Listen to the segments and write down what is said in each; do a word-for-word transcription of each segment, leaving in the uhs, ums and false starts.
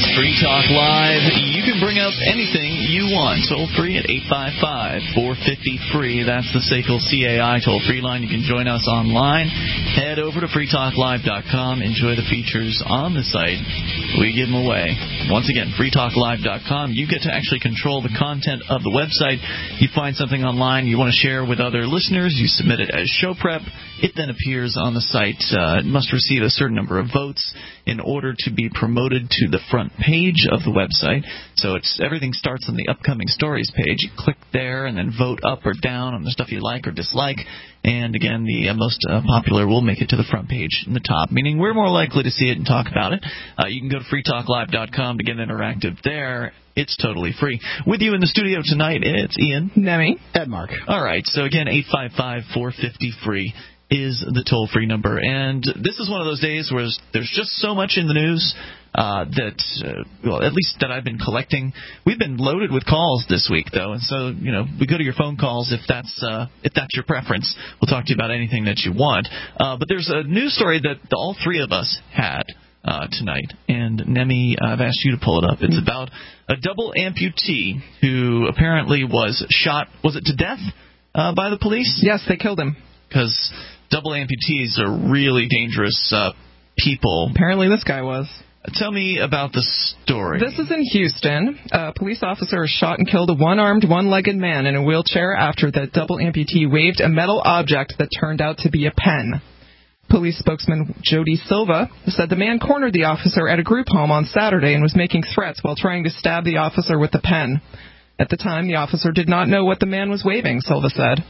Free Talk Live. You can bring up anything you want. Toll free at eight five five, four five zero, free. That's the S A C L C A I toll-free line. You can join us online. Head over to free talk live dot com. Enjoy the features on the site. We give them away. Once again, free talk live dot com. You get to actually control the content of the website. You find something online you want to share with other listeners. You submit it as show prep. It then appears on the site. Uh, it must receive a certain number of votes in order to be promoted to the front page of the website. So it's everything starts on the upcoming stories page. You click there and then vote up or down on the stuff you like or dislike. And again, the uh, most uh, popular will make it to the front page in the top, meaning we're more likely to see it and talk about it. Uh, you can go to free talk live dot com to get interactive there. It's totally free. With you in the studio tonight, it's Ian. Nemi. Ed Mark. All right. So again, eight five five, four five zero, free is the toll-free number. And this is one of those days where there's just so much in the news uh, that, uh, well, at least that I've been collecting. We've been loaded with calls this week, though, and so, you know, we go to your phone calls if that's uh, if that's your preference. We'll talk to you about anything that you want. Uh, but there's a news story that the, all three of us had uh, tonight, and Nemi, I've asked you to pull it up. It's about a double amputee who apparently was shot, was it to death uh, by the police? Yes, they killed him. Because double amputees are really dangerous uh, people. Apparently this guy was. Tell me about the story. This is in Houston. A police officer shot and killed a one-armed, one-legged man in a wheelchair after the double amputee waved a metal object that turned out to be a pen. Police spokesman Jody Silva said the man cornered the officer at a group home on Saturday and was making threats while trying to stab the officer with the pen. At the time, the officer did not know what the man was waving, Silva said.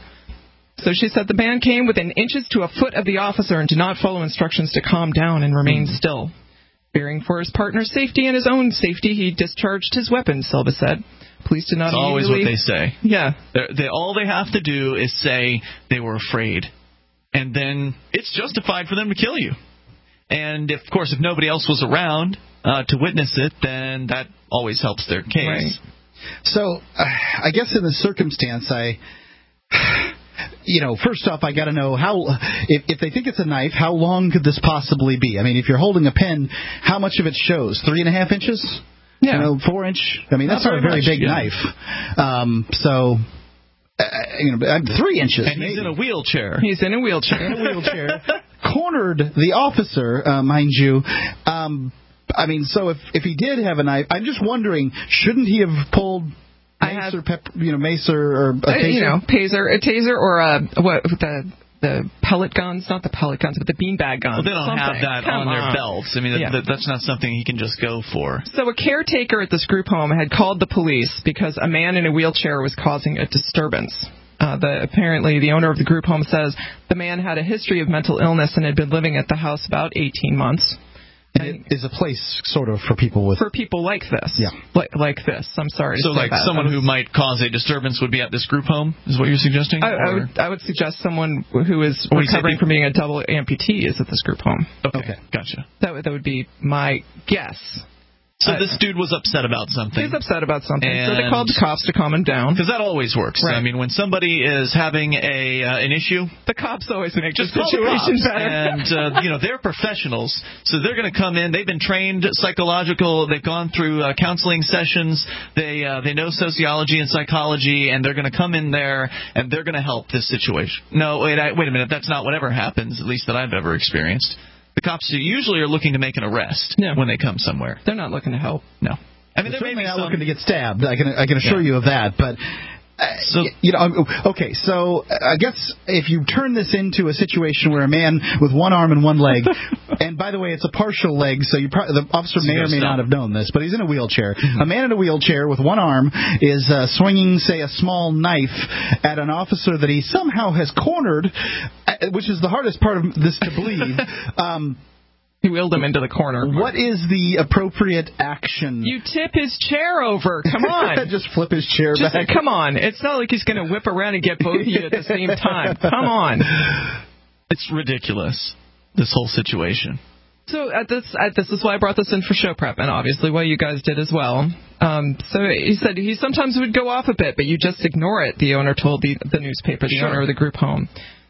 So she said the man came within inches to a foot of the officer and did not follow instructions to calm down and remain mm. still. Fearing for his partner's safety and his own safety, he discharged his weapon, Silva said. Police did not It's always what they say. Yeah. They're, they, all they have to do is say they were afraid. And then it's justified for them to kill you. And, if, of course, if nobody else was around uh, to witness it, then that always helps their case. Right. So, uh, I guess in this circumstance, I... You know, first off, I got to know how, if, if they think it's a knife, how long could this possibly be? I mean, if you're holding a pen, how much of it shows? Three and a half inches? Yeah. You know, four inch? I mean, that's not, not a very much, big yeah. knife. Um, so, uh, you know, three inches. And he's maybe. in a wheelchair. He's in a wheelchair. in a wheelchair. Cornered the officer, uh, mind you. Um, I mean, so if, if he did have a knife, I'm just wondering, shouldn't he have pulled... Mace I have, or pep, you know, mace or, or a taser? Uh, you know, taser, a taser or a, what, the the pellet guns, not the pellet guns, but the beanbag guns. Well, they don't something. have that Come on, on their belts. I mean, yeah. that, that's not something he can just go for. So a caretaker at this group home had called the police because a man in a wheelchair was causing a disturbance. Uh, the, apparently, the owner of the group home says the man had a history of mental illness and had been living at the house about eighteen months. And it is a place sort of for people with... For people like this. Yeah. Like, like this. I'm sorry to so say like that. someone who might cause a disturbance would be at this group home, is what you're suggesting? I, I, would, I would suggest someone who is or recovering from being a double amputee is at this group home. Okay, okay. Gotcha. That would, that would be my guess. So uh, this dude was upset about something. He's upset about something, and so they called the cops to calm him down. Because that always works. Right. I mean, when somebody is having a uh, an issue, the cops always make just the situation the better. And uh, you know, they're professionals, so they're going to come in. They've been trained psychological. They've gone through uh, counseling sessions. They uh, they know sociology and psychology, and they're going to come in there and they're going to help this situation. No, wait, I, wait a minute. That's not what ever happens, at least that I've ever experienced. The cops usually are looking to make an arrest yeah. when they come somewhere. They're not looking to help. No. I mean, they're certainly not some... looking to get stabbed. I can I can assure yeah. you of that. But uh, so you know, okay. So I guess if you turn this into a situation where a man with one arm and one leg, and by the way, it's a partial leg, so you pro- the officer may or may not have known this, but he's in a wheelchair. Mm-hmm. A man in a wheelchair with one arm is uh, swinging, say, a small knife at an officer that he somehow has cornered, which is the hardest part of this to believe. um, He wheeled him into the corner. What is the appropriate action? You tip his chair over. Come on. Just flip his chair Just, back. Come on. It's not like he's going to whip around and get both of you at the same time. Come on. It's ridiculous, this whole situation. So at this, at, this is why I brought this in for show prep, and obviously why you guys did as well. Um, so he said he sometimes would go off a bit, but you just ignore it, the owner told the, the newspaper, the sure. owner of the group home.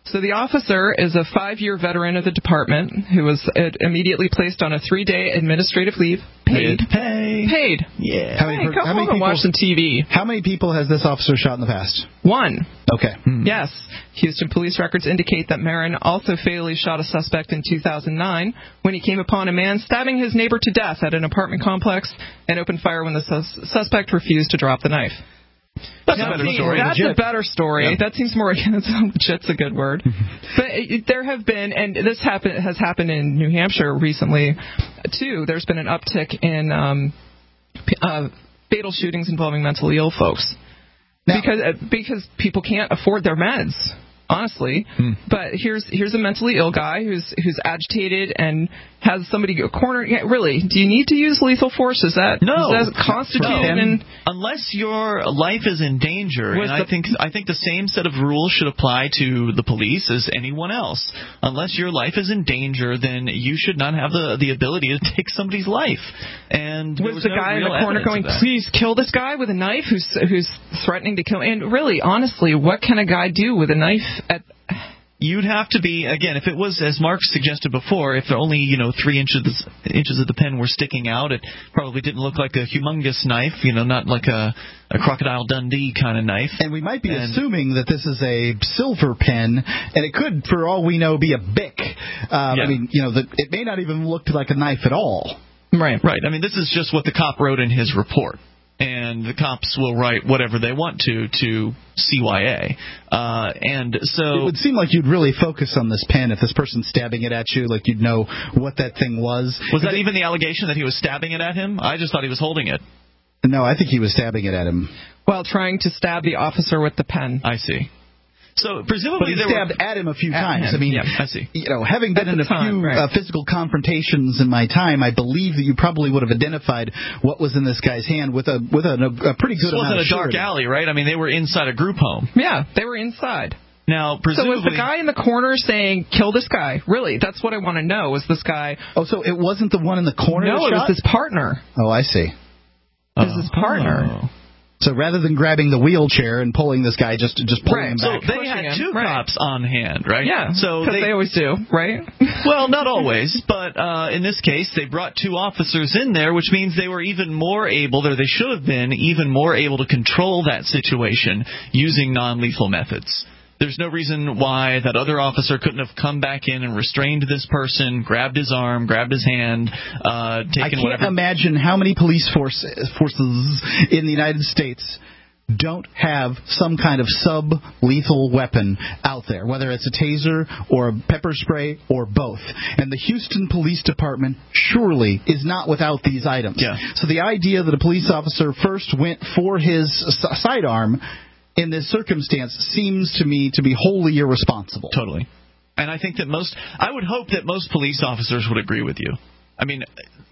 So the officer is a five-year veteran of the department who was uh, immediately placed on a three-day administrative leave. Paid. Paid. Paid. Yeah. How many, Hey, per- come how many home and people, watch some T V. How many people has this officer shot in the past? One. Okay. Hmm. Yes. Houston police records indicate that Marin also fatally shot a suspect in two thousand nine when he came upon a man stabbing his neighbor to death at an apartment complex and opened fire when the sus- suspect refused to drop the knife. That's Now, a better see, story. That's Legit. a better story. Yeah. That seems more legit's a good word. But it, there have been, and this happen, has happened in New Hampshire recently, too. There's been an uptick in um, p- uh, fatal shootings involving mentally ill folks. Now- because uh, because people can't afford their meds, honestly. Hmm. But here's here's a mentally ill guy who's who's agitated and has somebody go corner. Yeah, really? Do you need to use lethal force? Is that No. is that constituted No. in? Unless your life is in danger, Was and I the- think I think the same set of rules should apply to the police as anyone else. Unless your life is in danger, then you should not have the the ability to take somebody's life. And there Was was the no guy in real the corner evidence going, of that. "Please kill this guy with a knife who's who's threatening to kill?" And really, honestly, what can a guy do with a knife at? You'd have to be, again, if it was, as Mark suggested before, if only, you know, three inches inches of the pen were sticking out, it probably didn't look like a humongous knife, you know, not like a, a Crocodile Dundee kind of knife. And we might be And- assuming that this is a silver pen, and it could, for all we know, be a Bic. Um, Yeah. I mean, you know, the, it may not even look like a knife at all. Right. Right. I mean, this is just what the cop wrote in his report. And the cops will write whatever they want to to C Y A. Uh, and so... It would seem like you'd really focus on this pen if this person's stabbing it at you, like you'd know what that thing was. Was that even the allegation that he was stabbing it at him? I just thought he was holding it. No, I think he was stabbing it at him. While trying to stab the officer with the pen. I see. So But presumably he there stabbed were... at him a few At times. him, I mean, yeah, I see. you know, having been At in the a time, few right. uh, physical confrontations in my time, I believe that you probably would have identified what was in this guy's hand with a with a, a pretty good This amount wasn't of a dark surety. alley, right? I mean, they were inside a group home. Yeah, they were inside. Now, So presumably... was the guy in the corner saying, "Kill this guy"? Really, that's what I want to know. Was this guy? Oh, so it wasn't the one in the corner? No, that it was shot? his partner. Oh, I see. It was his partner. Oh. So rather than grabbing the wheelchair and pulling this guy, just just pulling Right. him So back. they pushing had him, two right. cops on hand, right? Yeah, So because they, they always do, right? well, not always, but uh, in this case, they brought two officers in there, which means they were even more able, or they should have been even more able to control that situation using non-lethal methods. There's no reason why that other officer couldn't have come back in and restrained this person, grabbed his arm, grabbed his hand, uh, taken I can't whatever. imagine how many police force, forces in the United States don't have some kind of sub-lethal weapon out there, whether it's a taser or a pepper spray or both. And the Houston Police Department surely is not without these items. Yeah. So the idea that a police officer first went for his s- sidearm in this circumstance seems to me to be wholly irresponsible. Totally. And I think that most, I would hope that most police officers would agree with you. I mean,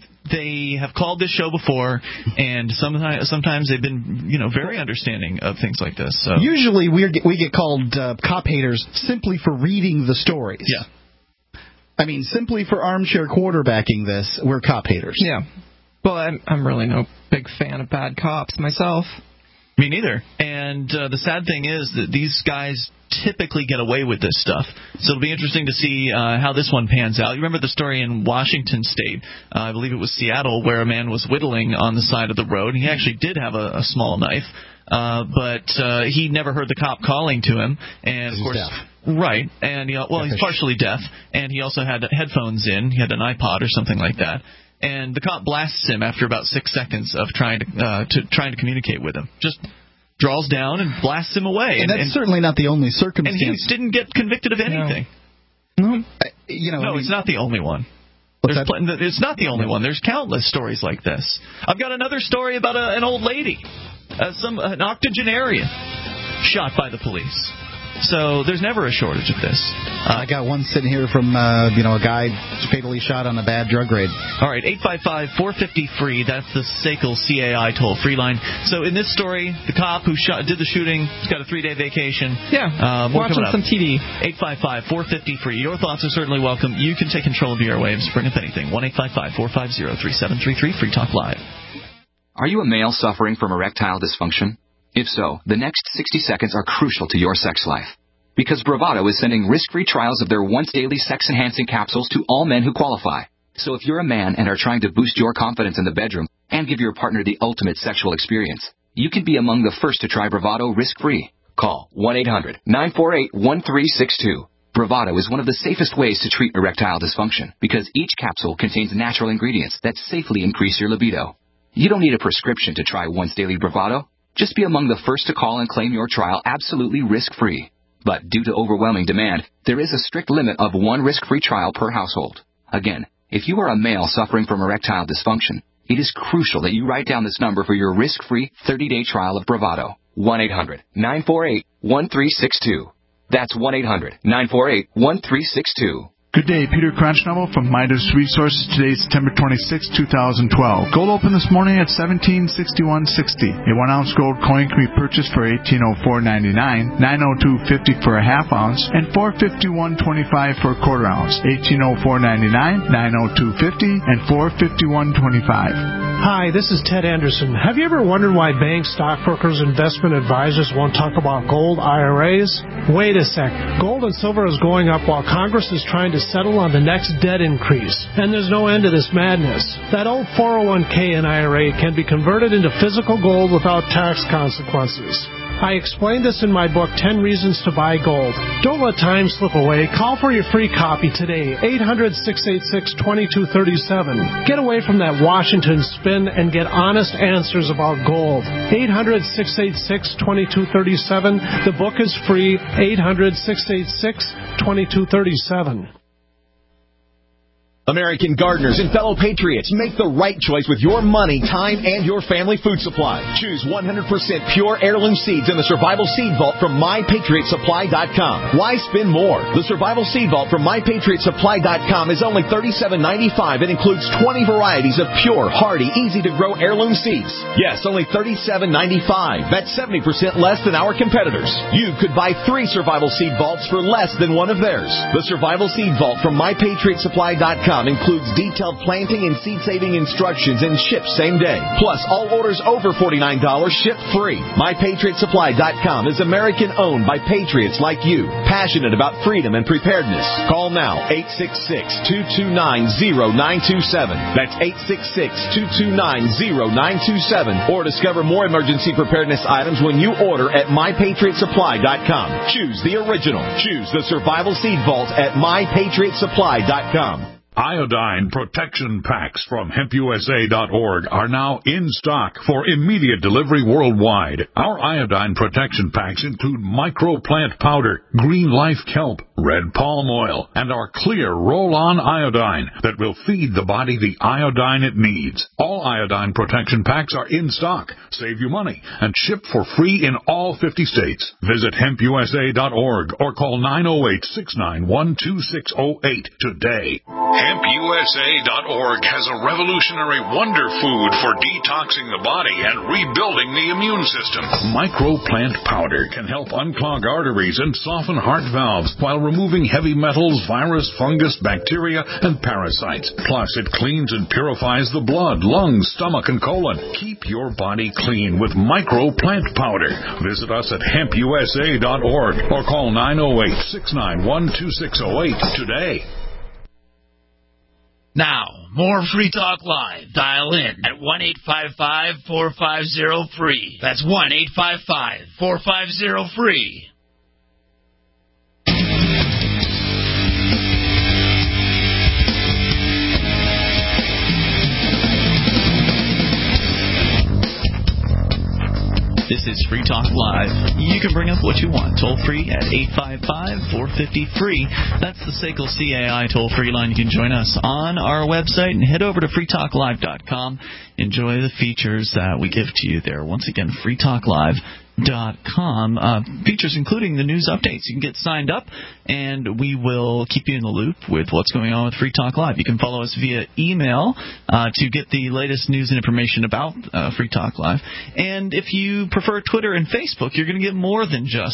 they have called this show before, and sometimes sometimes they've been, you know, very understanding of things like this. So Usually we we get called uh, cop haters simply for reading the stories. yeah. I mean, simply for armchair quarterbacking this, we're cop haters. Yeah. Well, I'm I'm really no big fan of bad cops myself. Me neither. And uh, the sad thing is that these guys typically get away with this stuff. So it'll be interesting to see uh, how this one pans out. You remember the story in Washington State, uh, I believe it was Seattle, where a man was whittling on the side of the road. He actually did have a, a small knife, uh, but uh, he never heard the cop calling to him. And of He's course, deaf. right? And he, well, he's Deafish. partially deaf, and he also had headphones in. He had an iPod or something like that. And the cop blasts him after about six seconds of trying to uh, to trying to communicate with him. Just draws down and blasts him away. And, And, that's and, certainly not the only and circumstance. he didn't get convicted of anything. No. I- you know, No, I mean, it's not the only one. What's There's that? pl- it's not the only one. There's countless stories like this. I've got another story about a, an old lady, uh, some an octogenarian, shot by the police. So there's never a shortage of this. Uh, I got one sitting here from uh, you know a guy fatally shot on a bad drug raid. All right, eight five five, four five zero, free. That's the S A C L C A I toll-free line. So in this story, the cop who shot, did the shooting has got a three-day vacation. Yeah. Uh, more Watching coming up. some T V. eight five five, four five zero, free. Your thoughts are certainly welcome. You can take control of the airwaves. Bring up anything. one eight five five, four five zero, three seven three three. Free Talk Live. Are you a male suffering from erectile dysfunction? If so, the next sixty seconds are crucial to your sex life. because Bravado is sending risk-free trials of their once-daily sex-enhancing capsules to all men who qualify. So if you're a man and are trying to boost your confidence in the bedroom and give your partner the ultimate sexual experience, you can be among the first to try Bravado risk-free. Call one eight hundred nine four eight one three six two. Bravado is one of the safest ways to treat erectile dysfunction because each capsule contains natural ingredients that safely increase your libido. You don't need a prescription to try once daily Bravado. Just be among the first to call and claim your trial absolutely risk-free. But due to overwhelming demand, there is a strict limit of one risk-free trial per household. Again, if you are a male suffering from erectile dysfunction, it is crucial that you write down this number for your risk-free thirty-day trial of Bravado. one eight hundred nine four eight one three six two. That's one eight hundred nine four eight one three six two. Good day, Peter Crunchnoble from Midas Resources. Today is September twenty-sixth, two thousand twelve. Gold opened this morning at seventeen sixty-one sixty. A one ounce gold coin can be purchased for eighteen oh four ninety-nine, nine oh two fifty for a half ounce, and four fifty-one twenty-five for a quarter ounce. eighteen oh four ninety-nine, nine oh two fifty, and four fifty-one twenty-five. Hi, this is Ted Anderson. Have you ever wondered why banks, stockbrokers, investment advisors won't talk about gold I R As? Wait a sec. Gold and silver is going up while Congress is trying to settle on the next debt increase. And there's no end to this madness. That old four oh one k and I R A can be converted into physical gold without tax consequences. I explained this in my book, ten Reasons to Buy Gold. Don't let time slip away. Call for your free copy today, eight hundred six eight six two two three seven. Get away from that Washington spin and get honest answers about gold. eight hundred six eight six two two three seven. The book is free, eight hundred six eight six two two three seven. American gardeners and fellow patriots, make the right choice with your money, time, and your family food supply. Choose one hundred percent pure heirloom seeds in the Survival Seed Vault from my patriot supply dot com. Why spend more? The Survival Seed Vault from my patriot supply dot com is only thirty-seven ninety-five and includes twenty varieties of pure, hardy, easy-to-grow heirloom seeds. Yes, only thirty-seven ninety-five. That's seventy percent less than our competitors. You could buy three Survival Seed Vaults for less than one of theirs. The Survival Seed Vault from my patriot supply dot com includes detailed planting and seed-saving instructions and ships same day. Plus, all orders over forty-nine dollars ship free. my patriot supply dot com is American-owned by patriots like you, passionate about freedom and preparedness. Call now, eight six six two two nine zero nine two seven. That's eight six six two two nine zero nine two seven. Or discover more emergency preparedness items when you order at my patriot supply dot com. Choose the original. Choose the Survival Seed Vault at my patriot supply dot com. Iodine protection packs from hemp U S A dot org are now in stock for immediate delivery worldwide. Our iodine protection packs include microplant powder, green life kelp, red palm oil, and our clear roll-on iodine that will feed the body the iodine it needs. All iodine protection packs are in stock. Save you money and ship for free in all fifty states. Visit hemp U S A dot org or call nine oh eight, six nine one, two six oh eight today. hemp U S A dot org has a revolutionary wonder food for detoxing the body and rebuilding the immune system. Microplant powder can help unclog arteries and soften heart valves while removing heavy metals, virus, fungus, bacteria, and parasites. Plus, it cleans and purifies the blood, lungs, stomach, and colon. Keep your body clean with Microplant powder. Visit us at hemp U S A dot org or call nine oh eight, six nine one, two six oh eight today. Now, more Free Talk Live. Dial in at one eight five five, four five zero, free. That's one eight five five, four five zero, free. This is Free Talk Live. You can bring up what you want. Toll free at eight five five, four five zero, free. That's the S A C L C A I toll free line. You can join us on our website and head over to free talk live dot com. Enjoy the features that we give to you there. Once again, free talk live dot com. Uh, features including the news updates. You can get signed up, and we will keep you in the loop with what's going on with Free Talk Live. You can follow us via email uh, to get the latest news and information about uh, Free Talk Live. And if you prefer Twitter and Facebook, you're going to get more than just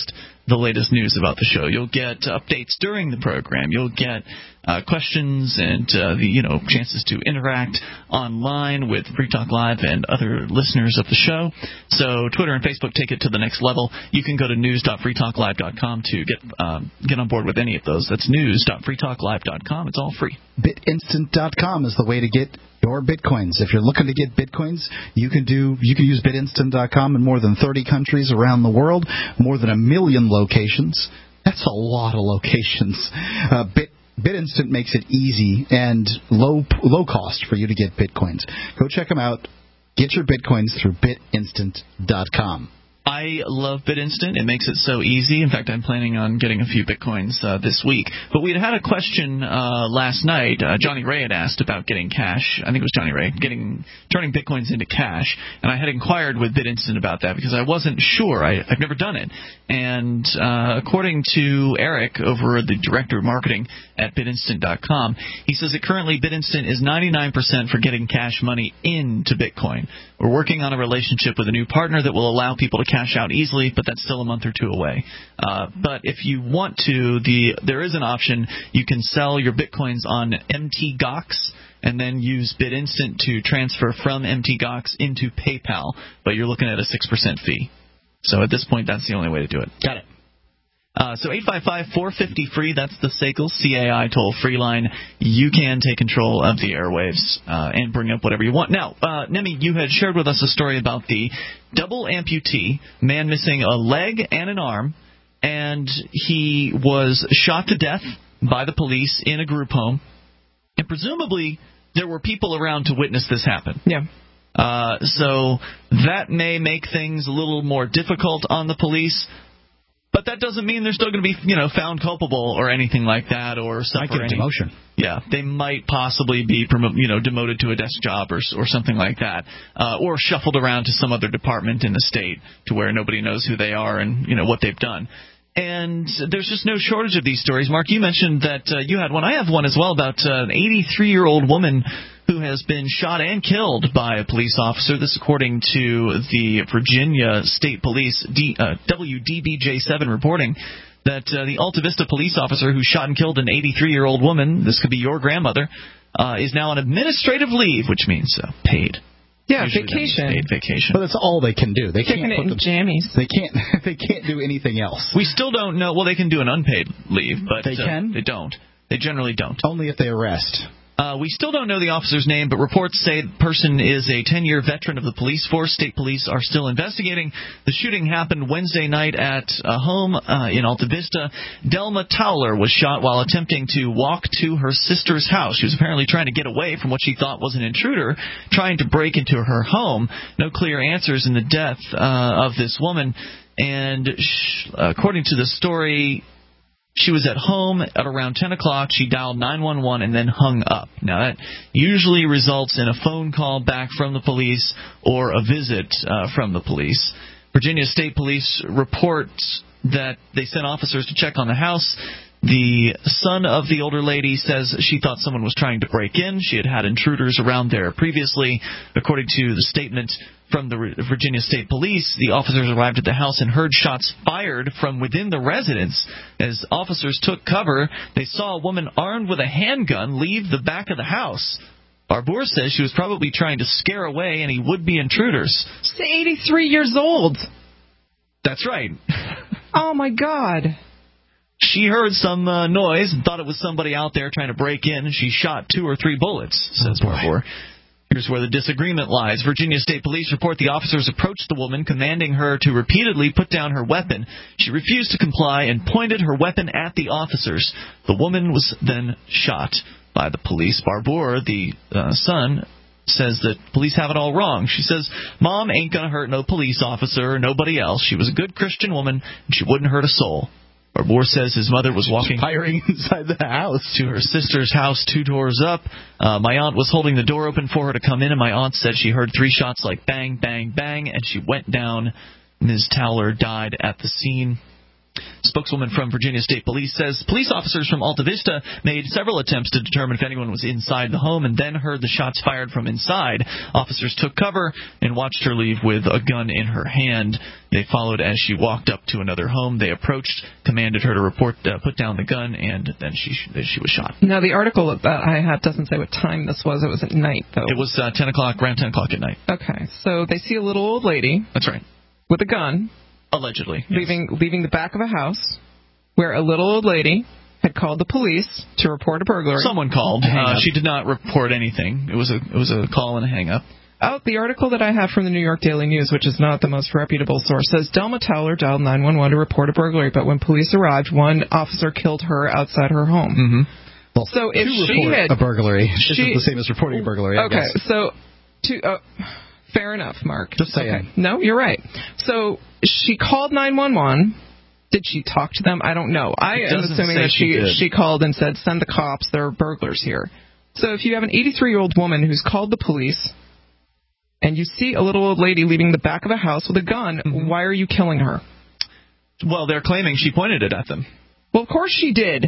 the latest news about the show. You'll get updates during the program. You'll get uh, questions and uh, the you know chances to interact online with Free Talk Live and other listeners of the show. So Twitter and Facebook take it to the next level. You can go to news dot free talk live dot com to get um, get on board with any of those. That's news dot free talk live dot com. It's all free. bit instant dot com is the way to get your bitcoins. If you're looking to get bitcoins, you can do you can use bit instant dot com in more than thirty countries around the world, more than a million locations. That's a lot of locations. Uh, Bit BitInstant makes it easy and low low cost for you to get bitcoins. Go check them out. Get your bitcoins through bit instant dot com. I love BitInstant. It makes it so easy. In fact, I'm planning on getting a few bitcoins uh, this week. But we had had a question uh, last night. Uh, Johnny Ray had asked about getting cash. I think it was Johnny Ray, getting turning bitcoins into cash. And I had inquired with BitInstant about that because I wasn't sure. I, I've never done it. And uh, according to Eric, over the director of marketing at bit instant dot com, he says that currently BitInstant is ninety-nine percent for getting cash money into Bitcoin. We're working on a relationship with a new partner that will allow people to cash out easily, but that's still a month or two away. Uh, but if you want to, the there is an option. You can sell your bitcoins on M T Gox and then use BitInstant to transfer from M T Gox into PayPal, but you're looking at a six percent fee. So at this point, that's the only way to do it. Got it. Uh, so eight five five, four five zero, free, that's the S A C L C A I toll-free line. You can take control of the airwaves uh, and bring up whatever you want. Now, uh, Nemi, you had shared with us a story about the double amputee, man missing a leg and an arm, and he was shot to death by the police in a group home. And presumably there were people around to witness this happen. Yeah. Uh, so that may make things a little more difficult on the police. But that doesn't mean they're still going to be, you know, found culpable or anything like that, or suffer might get a demotion. Yeah, they might possibly be, promo- you know, demoted to a desk job or or something like that, uh, or shuffled around to some other department in the state to where nobody knows who they are and you know what they've done. And there's just no shortage of these stories. Mark, you mentioned that uh, you had one. I have one as well about uh, an eighty-three-year-old woman who has been shot and killed by a police officer. This according to the Virginia State Police, D, uh, W D B J seven reporting that uh, the Alta Vista police officer who shot and killed an eighty-three-year-old woman, this could be your grandmother, uh, is now on administrative leave, which means uh, paid. Yeah, Usually vacation. Paid vacation. But that's all they can do. They Kicking can't it put in them, jammies. They can't. They can't do anything else. We still don't know. Well, they can do an unpaid leave, but they uh, can. They don't. They generally don't. Only if they arrest. Uh, we still don't know the officer's name, but reports say the person is a ten-year veteran of the police force. State police are still investigating. The shooting happened Wednesday night at a home uh, in Alta Vista. Delma Towler was shot while attempting to walk to her sister's house. She was apparently trying to get away from what she thought was an intruder, trying to break into her home. No clear answers in the death uh, of this woman. And sh- according to the story, she was at home at around ten o'clock. She dialed nine one one and then hung up. Now, that usually results in a phone call back from the police or a visit uh, from the police. Virginia State Police reports that they sent officers to check on the house. The son of the older lady says she thought someone was trying to break in. She had had intruders around there previously. According to the statement from the Virginia State Police, the officers arrived at the house and heard shots fired from within the residence. As officers took cover, they saw a woman armed with a handgun leave the back of the house. Barbour says she was probably trying to scare away any would-be intruders. She's eighty-three years old. That's right. Oh, my God. She heard some uh, noise and thought it was somebody out there trying to break in, and she shot two or three bullets, says oh, Barbour. Here's where the disagreement lies. Virginia State Police report the officers approached the woman, commanding her to repeatedly put down her weapon. She refused to comply and pointed her weapon at the officers. The woman was then shot by the police. Barbour, the uh, son, says that police have it all wrong. She says, Mom ain't going to hurt no police officer or nobody else. She was a good Christian woman, and she wouldn't hurt a soul. Barbour says his mother was walking firing inside the house to her sister's house two doors up. Uh, my aunt was holding the door open for her to come in, and my aunt said she heard three shots like bang, bang, bang, and she went down. Miz Towler died at the scene. Spokeswoman from Virginia State Police says police officers from Alta Vista made several attempts to determine if anyone was inside the home and then heard the shots fired from inside. Officers took cover and watched her leave with a gun in her hand. They followed as she walked up to another home. They approached, commanded her to report, uh, put down the gun, and then she she was shot. Now, the article that I have doesn't say what time this was. It was at night, though. It was uh, ten o'clock, around ten o'clock at night. Okay, so they see a little old lady. That's right. With a gun. Allegedly. Yes. Leaving, leaving the back of a house where a little old lady had called the police to report a burglary. Someone called. Uh, she did not report anything. It was a it was a call and a hang-up. Oh, the article that I have from the New York Daily News, which is not the most reputable source, says Delma Towler dialed nine one one to report a burglary, but when police arrived, one officer killed her outside her home. Mm-hmm. Well, so if to she report had a burglary, this she, is the same as reporting a burglary. I okay, guess. so to uh, fair enough, Mark. Just saying. Okay. No, you're right. So she called nine one one. Did she talk to them? I don't know. I am assuming that she she, she called and said, "Send the cops. There are burglars here." So if you have an eighty-three-year-old woman who's called the police, and you see a little old lady leaving the back of a house with a gun, mm-hmm. why are you killing her? Well, they're claiming she pointed it at them. Well, of course she did.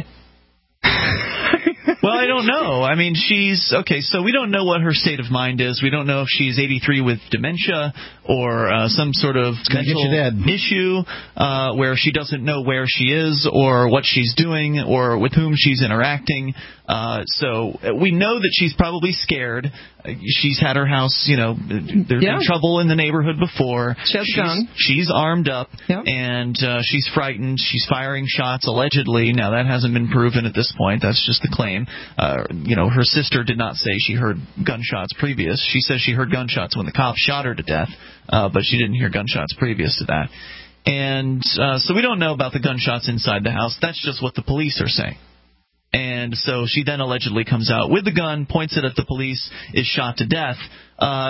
Well, I don't know. I mean, she's... Okay, so we don't know what her state of mind is. We don't know if she's eighty-three with dementia or uh, some sort of mental issue uh, where she doesn't know where she is or what she's doing or with whom she's interacting. Uh, so we know that she's probably scared. She's had her house, you know, there's yeah. been trouble in the neighborhood before. She has she's, a gun. She's armed up, yep. and uh, she's frightened. She's firing shots, allegedly. Now, that hasn't been proven at this point. That's just the claim. Uh, you know, her sister did not say she heard gunshots previous. She says she heard gunshots when the cops shot her to death, uh, but she didn't hear gunshots previous to that. And uh, so we don't know about the gunshots inside the house. That's just what the police are saying. And so she then allegedly comes out with the gun, points it at the police, is shot to death. Uh,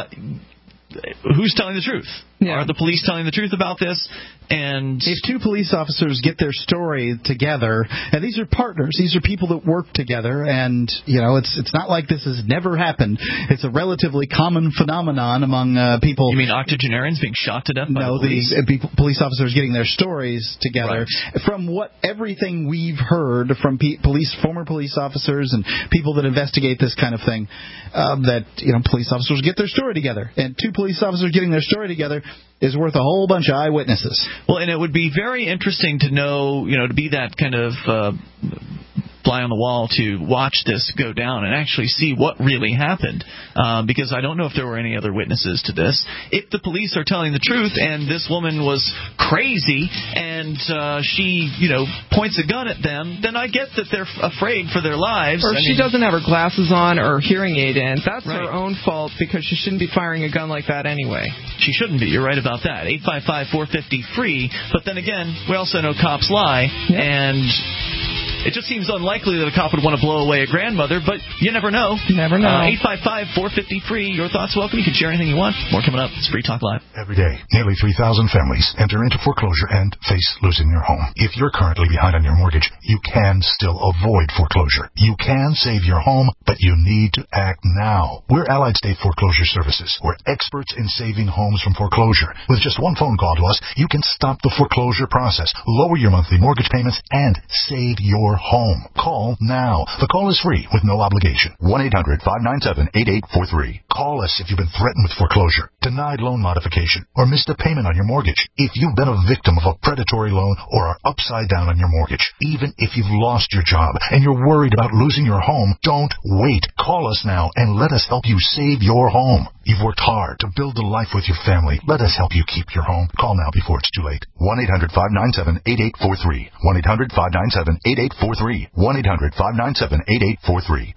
who's telling the truth? Yeah. Are the police telling the truth about this? And if two police officers get their story together, and these are partners, these are people that work together, and you know, it's it's not like this has never happened. It's a relatively common phenomenon among uh, people. You mean octogenarians being shot to death by no, the police? No, the uh, police officers getting their stories together. Right. From what everything we've heard from pe- police, former police officers, and people that investigate this kind of thing, uh, that you know, police officers get their story together, and two police officers getting their story together is worth a whole bunch of eyewitnesses. Well, and it would be very interesting to know, you know, to be that kind of uh, fly on the wall to watch this go down and actually see what really happened, uh, because I don't know if there were any other witnesses to this. If the police are telling the truth and this woman was crazy and uh, she, you know, points a gun at them, then I get that they're afraid for their lives. Or I she mean, doesn't have her glasses on or hearing aid in. That's right. her own fault because she shouldn't be firing a gun like that anyway. She shouldn't be. You're right about that. eight five five, four five zero, free. But then again, we also know cops lie, yep. and it just seems unlikely that a cop would want to blow away a grandmother, but you never know. You never know. Uh, eight five five, four five zero, free. Your thoughts welcome. You can share anything you want. More coming up. It's Free Talk Live. Every day, nearly three thousand families enter into foreclosure and face losing their home. If you're currently behind on your mortgage, you can still avoid foreclosure. You can save your home, but you need to act now. We're Allied State Foreclosure Services. We're experts in saving homes from foreclosure. With just one phone call to us, you can stop the foreclosure process, lower your monthly mortgage payments, and save your home. Call now. The call is free with no obligation. one eight hundred, five nine seven, eight eight four three. Call us if you've been threatened with foreclosure, denied loan modification, or missed a payment on your mortgage. If you've been a victim of a predatory loan or are upside down on your mortgage, even if you've lost your job and you're worried about losing your home, don't wait. Call us now and let us help you save your home. You've worked hard to build a life with your family. Let us help you keep your home. Call now before it's too late. one eight hundred, five nine seven, eight eight four three. one eight hundred, five nine seven, eight eight four three. one eight hundred, five nine seven, eight eight four three.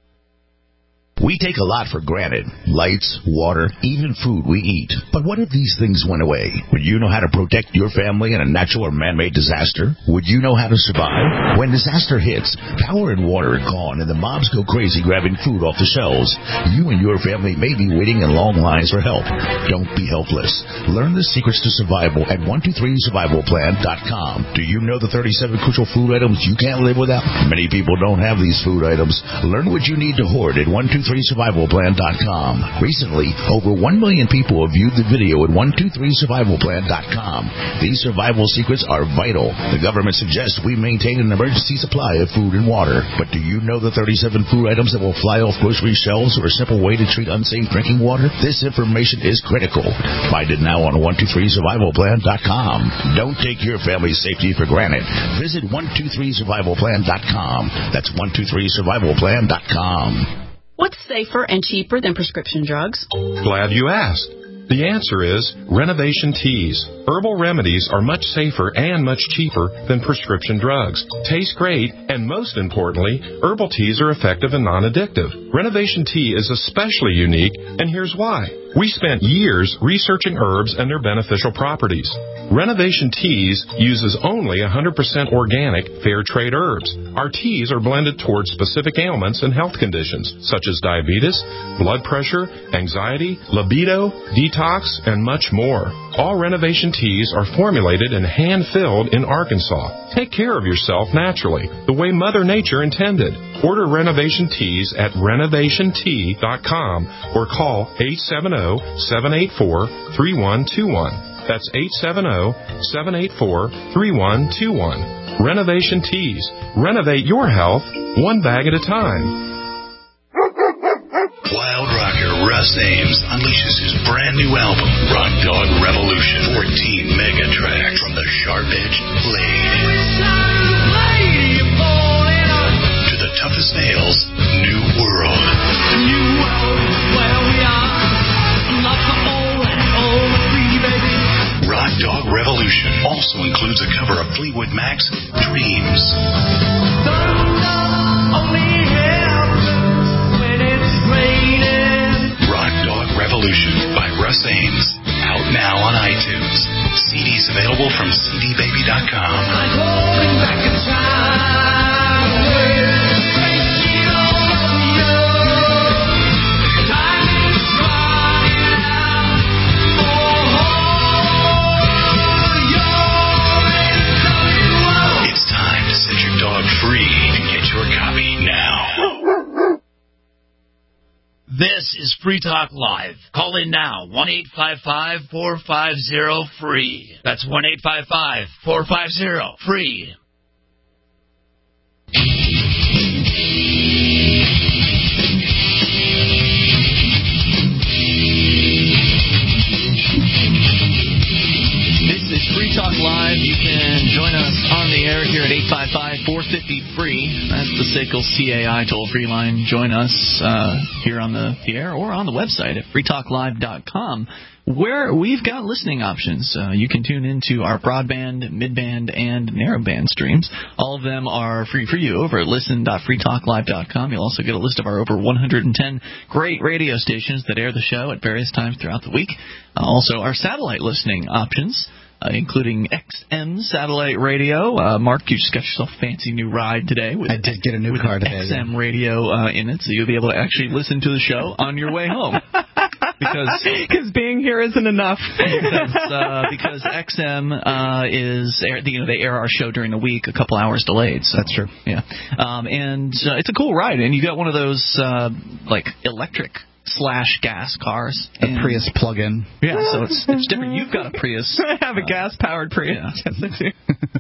We take a lot for granted. Lights, water, even food we eat. But what if these things went away? Would you know how to protect your family in a natural or man-made disaster? Would you know how to survive? When disaster hits, power and water are gone and the mobs go crazy grabbing food off the shelves. You and your family may be waiting in long lines for help. Don't be helpless. Learn the secrets to survival at one two three survival plan dot com. Do you know the thirty-seven crucial food items you can't live without? Many people don't have these food items. Learn what you need to hoard at one two three three survival plan dot com. Recently, over one million people have viewed the video at one two three survival plan dot com. These survival secrets are vital. The government suggests we maintain an emergency supply of food and water. But do you know the thirty-seven food items that will fly off grocery shelves or a simple way to treat unsafe drinking water? This information is critical. Find it now on one two three survival plan dot com. Don't take your family's safety for granted. Visit one two three survival plan dot com. That's one two three survival plan dot com. What's safer and cheaper than prescription drugs? Glad you asked. The answer is Renovation Teas. Herbal remedies are much safer and much cheaper than prescription drugs. Taste great, and most importantly, herbal teas are effective and non-addictive. Renovation Tea is especially unique, and here's why. We spent years researching herbs and their beneficial properties. Renovation Teas uses only one hundred percent organic, fair trade herbs. Our teas are blended towards specific ailments and health conditions, such as diabetes, blood pressure, anxiety, libido, detox, and much more. All Renovation Teas are formulated and hand-filled in Arkansas. Take care of yourself naturally, the way Mother Nature intended. Order Renovation Teas at renovation tea dot com or call eight seven zero, seven eight four, three one two one. That's eight seven zero, seven eight four, three one two one. Renovation Teas. Renovate your health one bag at a time. Wild rocker Russ Ames unleashes his brand new album, Rock Dog Revolution. fourteen mega tracks from the sharp-edged blade to the toughest nails, New World. New world where we are, not the old and old free, baby. Rock Dog Revolution also includes a cover of Fleetwood Mac's Dreams. Rock Dog Revolution by Russ Ames. Out now on iTunes. C Ds available from C D baby dot com. I'm going back in time. It's time to set your dog free and get your copy now. This is Free Talk Live. Call in now, one eight five five, four five zero, free. That's one eight five five, four five zero, free. This is Free Talk Live. You can join us on the air here at eight five five, four five zero, free. That's the S A C L C A I toll-free line. Join us uh, here on the, the air or on the website at free talk live dot com, where we've got listening options. Uh, you can tune into our broadband, midband, and narrowband streams. All of them are free for you over at listen dot free talk live dot com. You'll also get a list of our over one hundred ten great radio stations that air the show at various times throughout the week. Uh, also, our satellite listening options, Uh, including X M satellite radio. Uh, Mark, you just got yourself a fancy new ride today. With, I did get a new with car today. X M radio uh, in it, so you'll be able to actually listen to the show on your way home. Because Cause being here isn't enough. because, uh, because X M uh, is, air, you know, they air our show during the week, a couple hours delayed. So, that's true. Yeah, um, and uh, it's a cool ride, and you got one of those uh, like electric slash gas cars. A Prius plug-in. Yeah, so it's it's different. You've got a Prius. I have a uh, gas-powered Prius. Yeah. Yes, I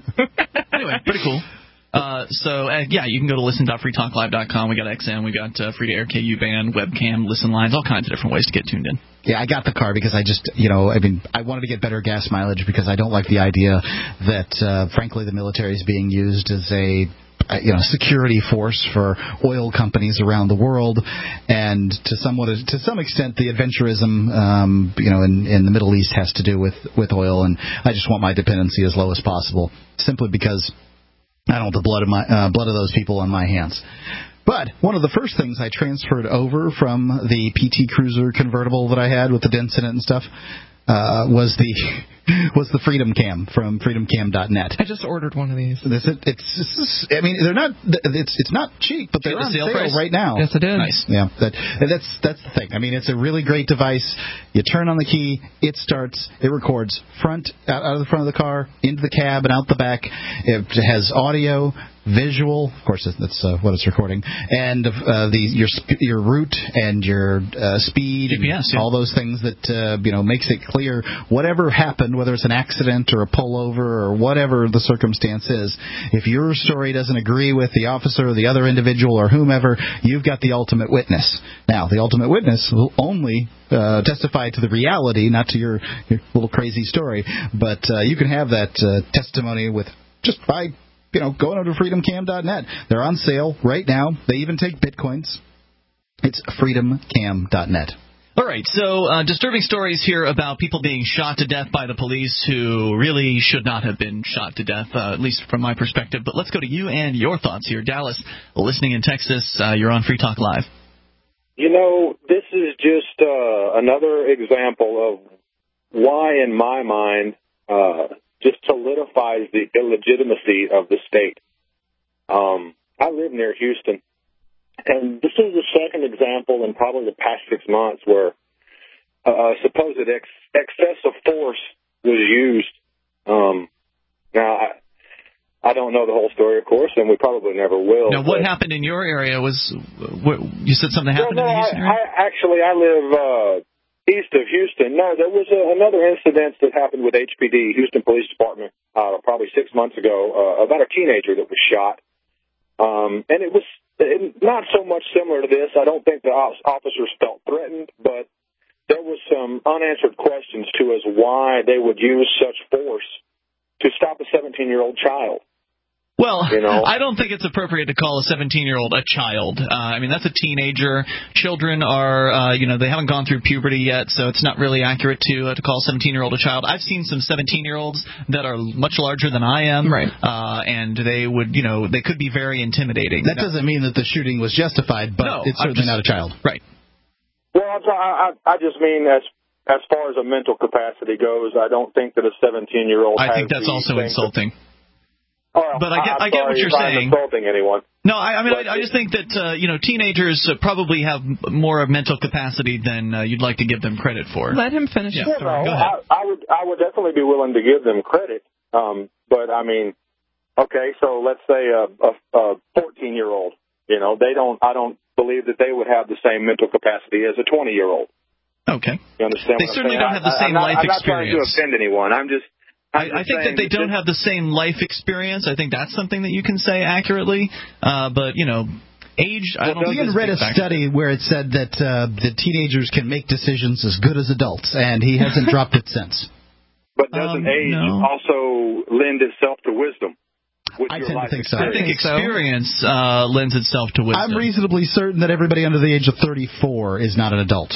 do. Anyway, pretty cool. Uh, so, uh, yeah, you can go to listen dot free talk live dot com. We got X M. We got uh, free-to-air K U band, webcam, listen lines, all kinds of different ways to get tuned in. Yeah, I got the car because I just, you know, I mean, I wanted to get better gas mileage because I don't like the idea that, uh, frankly, the military is being used as a you know, security force for oil companies around the world, and to somewhat, to some extent, the adventurism, um, you know, in, in the Middle East has to do with, with oil, and I just want my dependency as low as possible, simply because I don't want the blood of my uh, blood of those people on my hands. But one of the first things I transferred over from the P T Cruiser convertible that I had with the dents in it and stuff uh, was the was the Freedom Cam from freedom cam dot net. I just ordered one of these. This it, it's, it's I mean they're not it's it's not cheap, but they're on sale, sale right now. Yes, it is. Nice. Yeah, that that's that's the thing. I mean, it's a really great device. You turn on the key, it starts, it records front out, out of the front of the car, into the cab, and out the back. It has audio, visual, of course that's uh, what it's recording, and uh, the your sp- your route and your uh, speed, G P S, and yeah. all those things that uh, you know makes it clear whatever happened, whether it's an accident or a pullover or whatever the circumstance is. If your story doesn't agree with the officer or the other individual or whomever, you've got the ultimate witness. Now, the ultimate witness will only uh, testify to the reality, not to your, your little crazy story, but uh, you can have that uh, testimony with just by you know going over to freedom cam dot net. They're on sale right now. They even take bitcoins. It's freedom cam dot net. All right, so uh, disturbing stories here about people being shot to death by the police who really should not have been shot to death, uh, at least from my perspective. But let's go to you and your thoughts here. Dallas, listening in Texas, uh, you're on Free Talk Live. You know, this is just uh, another example of why, in my mind, uh, just solidifies the illegitimacy of the state. Um, I live near Houston. And this is the second example in probably the past six months where uh, supposed ex- excessive force was used. Um, now, I, I don't know the whole story, of course, and we probably never will. Now, what happened in your area was, what, you said something happened well, no, in the Houston I, area? I, actually, I live uh, east of Houston. No, there was a, another incident that happened with H P D, Houston Police Department, uh, probably six months ago, uh, about a teenager that was shot. Um, and it was not so much similar to this. I don't think the officers felt threatened, but there was some unanswered questions to us why they would use such force to stop a seventeen-year-old child. Well, you know? I don't think it's appropriate to call a seventeen-year-old a child. Uh, I mean, that's a teenager. Children are, uh, you know, they haven't gone through puberty yet, so it's not really accurate to uh, to call a seventeen-year-old a child. I've seen some seventeen-year-olds that are much larger than I am, right? Uh, and they would, you know, they could be very intimidating. That doesn't mean that the shooting was justified, but no, it's certainly just, not a child. Right. Well, I, I, I just mean as as far as a mental capacity goes, I don't think that a seventeen-year-old. I think that's also insulting. To, Oh, but I get, I'm I get what you're saying. Insulting anyone? No, I, I mean, I, I just think that uh, you know, teenagers uh, probably have more mental capacity than uh, you'd like to give them credit for. Let him finish. Yeah, yeah, sorry, no, go ahead. I, I would, I would definitely be willing to give them credit. Um, but I mean, okay, so let's say a, a, a fourteen-year-old. You know, they don't. I don't believe that they would have the same mental capacity as a twenty-year-old. Okay. You understand? They what certainly I'm don't have the I, same I'm not, life I'm not experience. trying to offend anyone. I'm just. I, I think that they don't have the same life experience. I think that's something that you can say accurately. Uh, but, you know, age, I don't well, think Ian read a study where it said that uh, the teenagers can make decisions as good as adults, and he hasn't dropped it since. But doesn't um, age no. also lend itself to wisdom? I tend to think so. I think experience uh, lends itself to wisdom. I'm reasonably certain that everybody under the age of thirty-four is not an adult.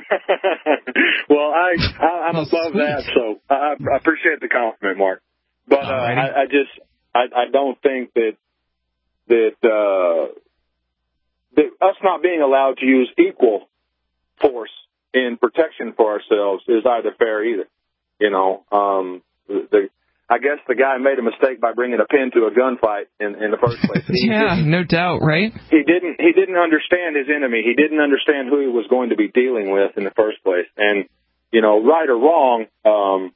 Well, I, I I'm above sweet. that, so I, I appreciate the compliment, Mark. But uh, I, I just I, I don't think that that uh, that us not being allowed to use equal force in protection for ourselves is either fair either. You know, um, the. I guess the guy made a mistake by bringing a pin to a gunfight in, in the first place. He yeah, no doubt, right? He didn't. He didn't understand his enemy. He didn't understand who he was going to be dealing with in the first place. And you know, right or wrong. Um,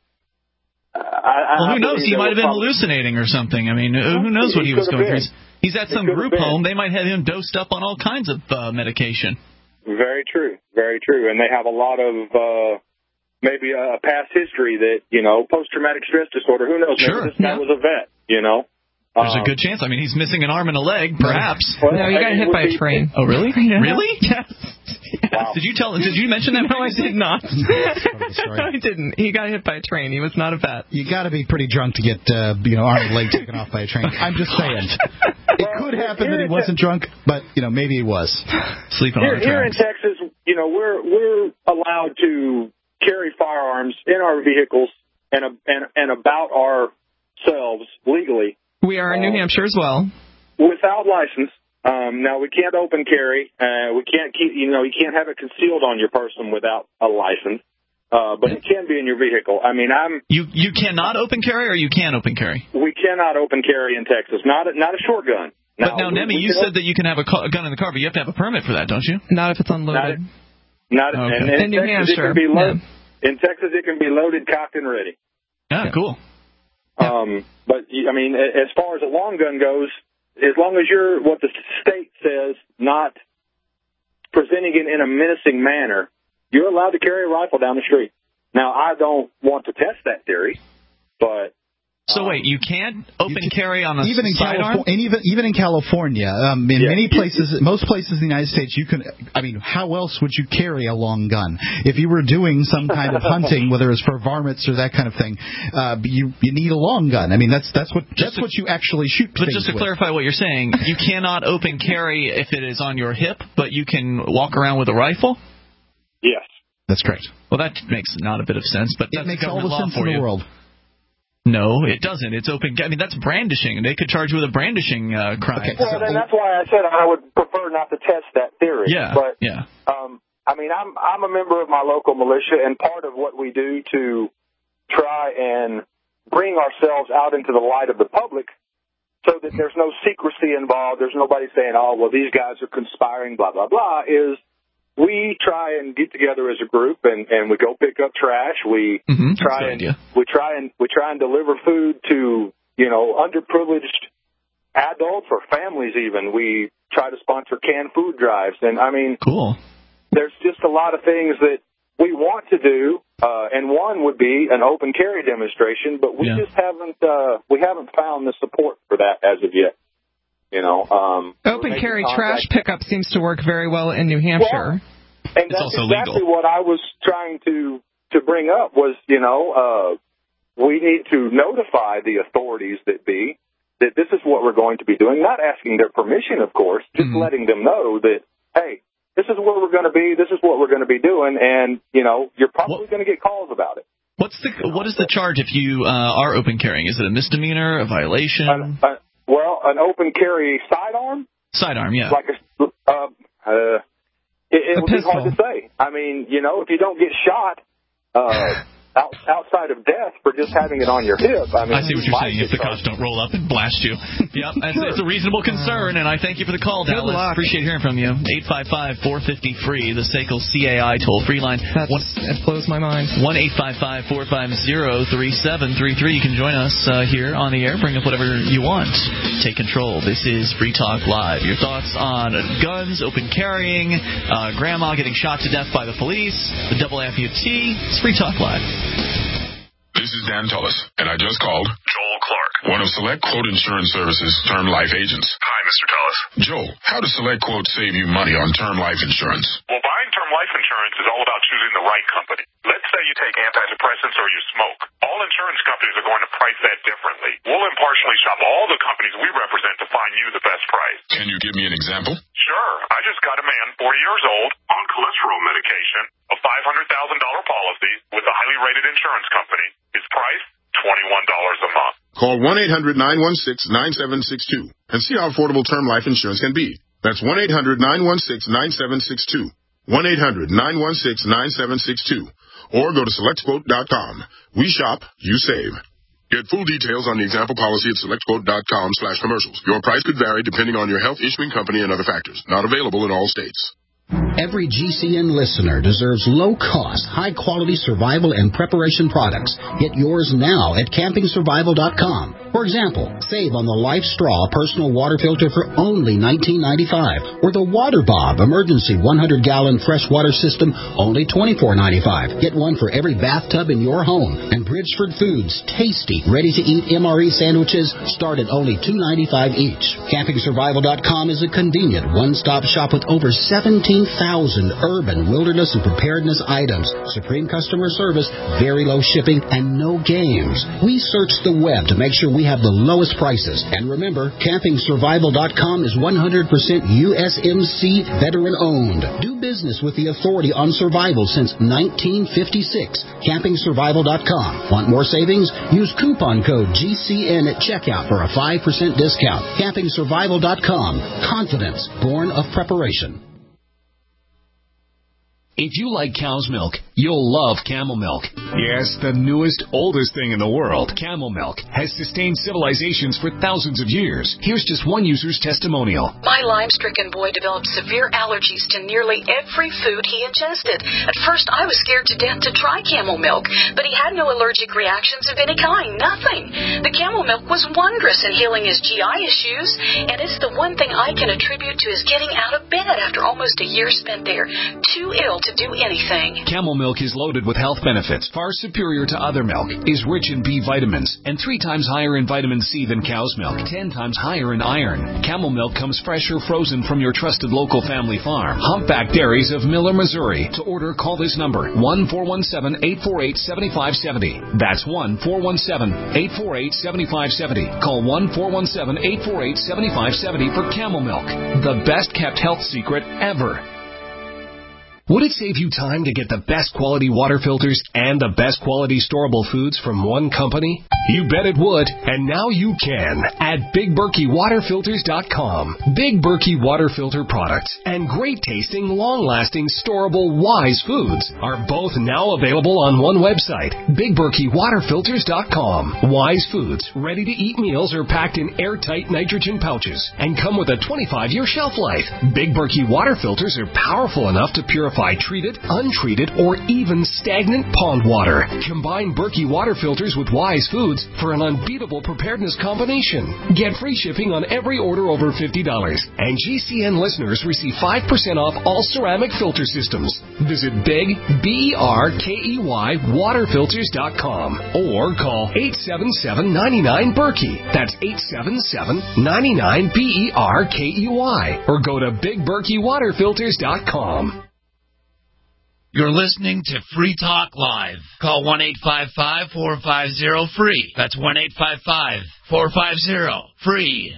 I, well, who I knows? He might have been probably, hallucinating or something. I mean, who knows what he, he was going through? He's at some group been. home. They might have him dosed up on all kinds of uh, medication. Very true. Very true. And they have a lot of. Uh, Maybe a past history that, you know, post-traumatic stress disorder. Who knows? Maybe sure. this guy yeah. was a vet, you know. There's um, a good chance. I mean, he's missing an arm and a leg, perhaps. Well, no, he got hit by a train. Oh, really? Yeah. Really? Yes. yes. Wow. Did you tell? Did you mention that? No, I did not. I didn't. He got hit by a train. He was not a vet. You got to be pretty drunk to get, uh, you know, arm and leg taken off by a train. I'm just saying. It could happen that he wasn't drunk, but you know, maybe he was. Sleeping here, on the here in Texas, you know, we're we're allowed to carry firearms in our vehicles and and and about ourselves legally. We are in New um, Hampshire as well, without license. Um, now we can't open carry. Uh, we can't keep. You know, you can't have it concealed on your person without a license. Uh, but it can be in your vehicle. I mean, I'm. You you cannot open carry, or you can open carry. We cannot open carry in Texas. Not a, not a shotgun. But now, now Nemi, you said that you can have a, a gun in the car, but you have to have a permit for that, don't you? Not if it's unloaded. Not, Not okay. and, and in New Texas, Hampshire. It can be lo- yeah. In Texas, it can be loaded, cocked, and ready. Ah, yeah. cool. Um, but I mean, as far as a long gun goes, as long as you're what the state says, not presenting it in a menacing manner, you're allowed to carry a rifle down the street. Now, I don't want to test that theory, but... So wait, you can't open can, carry on a even in sidearm? California, and even even in California, um, in yeah. many places, most places in the United States, you can. I mean, how else would you carry a long gun if you were doing some kind of hunting, whether it's for varmints or that kind of thing? Uh, you you need a long gun. I mean, that's that's what just that's to, what you actually shoot. But just to with. clarify what you're saying, you cannot open carry if it is on your hip, but you can walk around with a rifle. Yes, that's correct. Well, that makes not a bit of sense, but it that's makes all government the law sense for in the you. world. No, it doesn't. It's open. I mean, that's brandishing. They could charge you with a brandishing uh, crime. Okay. Well, then that's why I said I would prefer not to test that theory. Yeah. But, yeah. Um, I mean, I'm I'm a member of my local militia, and part of what we do to try and bring ourselves out into the light of the public, so that there's no secrecy involved. There's nobody saying, "Oh, well, these guys are conspiring," blah blah blah. Is we try and get together as a group, and, and we go pick up trash. We mm-hmm, try and we try and we try and deliver food to you know underprivileged adults or families. Even we try to sponsor canned food drives, and I mean, cool. There's just a lot of things that we want to do, uh, and one would be an open carry demonstration, but we yeah. just haven't uh, we haven't found the support for that as of yet. You know, um, open carry trash pickup seems to work very well in New Hampshire. Well, and that's exactly legal. What I was trying to to bring up was, you know, uh, we need to notify the authorities that be that this is what we're going to be doing. Not asking their permission, of course, just mm-hmm. letting them know that, hey, this is where we're going to be. This is what we're going to be doing, and you know, you're probably going to get calls about it. What's the what is the charge if you uh, are open carrying? Is it a misdemeanor, a violation? Uh, uh, Well, an open carry sidearm? Sidearm, yeah. Like a, uh, uh, it, it would pistol. Be hard to say. I mean, you know, if you don't get shot uh, out, outside of death for just having it on your hip, I mean, I see what you're saying. If the cops don't roll up and blast you, yep, that's, sure. It's a reasonable concern, and I thank you for the call, Good Dallas. luck. Appreciate hearing from you. eight five five, four five zero, free, the S A C L C A I toll-free line. That's, One, it blows my mind. one eight five five, four five zero, three seven three three. You can join us uh, here on the air. Bring up whatever you want. Take control. This is Free Talk Live. Your thoughts on guns, open carrying, uh, grandma getting shot to death by the police, the double amputee. It's Free Talk Live. This is Dan Tullis, and I just called Joel Clark, one of Select Quote Insurance Services' term life agents. Hi, Mister Tullis. Joel, how does Select Quote save you money on term life insurance? Well, buying term life insurance is all about choosing the right company. Let's say you take antidepressants or you smoke. All insurance companies are going to price that differently. We'll impartially shop all the companies we represent to find you the best price. Can you give me an example? Sure. I just got a man, forty years old, on cholesterol medication, a five hundred thousand dollars policy with a highly rated insurance company. His price, twenty-one dollars a month. Call one eight hundred nine one six nine seven six two and see how affordable term life insurance can be. That's one eight hundred nine one six nine seven six two. one eight hundred nine one six nine seven six two. Or go to select quote dot com. We shop, you save. Get full details on the example policy at select quote dot com slash commercials. Your price could vary depending on your health, issuing company, and other factors. Not available in all states. Every G C N listener deserves low-cost, high-quality survival and preparation products. Get yours now at camping survival dot com. For example, save on the Life Straw personal water filter for only nineteen ninety-five dollars, or the Water Bob emergency one hundred gallon freshwater system, only twenty-four ninety-five dollars. Get one for every bathtub in your home. And Bridgeford Foods tasty, ready-to-eat M R E sandwiches start at only two ninety-five each. camping survival dot com is a convenient one-stop shop with over seventeen thousand urban, wilderness, and preparedness items. Supreme customer service, very low shipping, and no games. We search the web to make sure we have the lowest prices. And remember, camping survival dot com is one hundred percent U S M C veteran-owned. Do business with the authority on survival since nineteen fifty-six. camping survival dot com. Want more savings? Use coupon code G C N at checkout for a five percent discount. camping survival dot com. Confidence born of preparation. If you like cow's milk, you'll love Camel Milk. Yes, the newest, oldest thing in the world. Camel Milk has sustained civilizations for thousands of years. Here's just one user's testimonial. My Lyme-stricken boy developed severe allergies to nearly every food he ingested. At first, I was scared to death to try Camel Milk, but he had no allergic reactions of any kind, nothing. The Camel Milk was wondrous in healing his G I issues, and it's the one thing I can attribute to his getting out of bed after almost a year spent there, too ill to do anything. Camel Milk is loaded with health benefits, far superior to other milk, is rich in B vitamins, and three times higher in vitamin C than cow's milk, ten times higher in iron. Camel Milk comes fresh or frozen from your trusted local family farm. Humpback Dairies of Miller, Missouri. To order, call this number, one four one seven, eight four eight, seven five seven zero. That's one four one seven, eight four eight, seven five seven zero. Call one four one seven, eight four eight, seven five seven zero for Camel Milk, the best kept health secret ever. Would it save you time to get the best quality water filters and the best quality storable foods from one company? You bet it would, and now you can at Big Berkey Water Filters dot com. Big Berkey Water Filter products and great tasting, long-lasting, storable Wise foods are both now available on one website, Big Berkey Water Filters dot com. Wise foods, ready-to-eat meals are packed in airtight nitrogen pouches and come with a twenty-five year shelf life. Big Berkey Water Filters are powerful enough to purify treated, untreated, or even stagnant pond water. Combine Berkey water filters with Wise foods for an unbeatable preparedness combination. Get free shipping on every order over fifty dollars. And G C N listeners receive five percent off all ceramic filter systems. Visit Big, B E R K E Y, water filters dot com or call eight seven seven, nine nine, Berkey. That's eight seven seven, nine nine, B E R K E Y. Or go to Big Berkey Water Filters dot com. You're listening to Free Talk Live. Call one eight five five, four five zero, free. That's one eight five five, four five zero, free.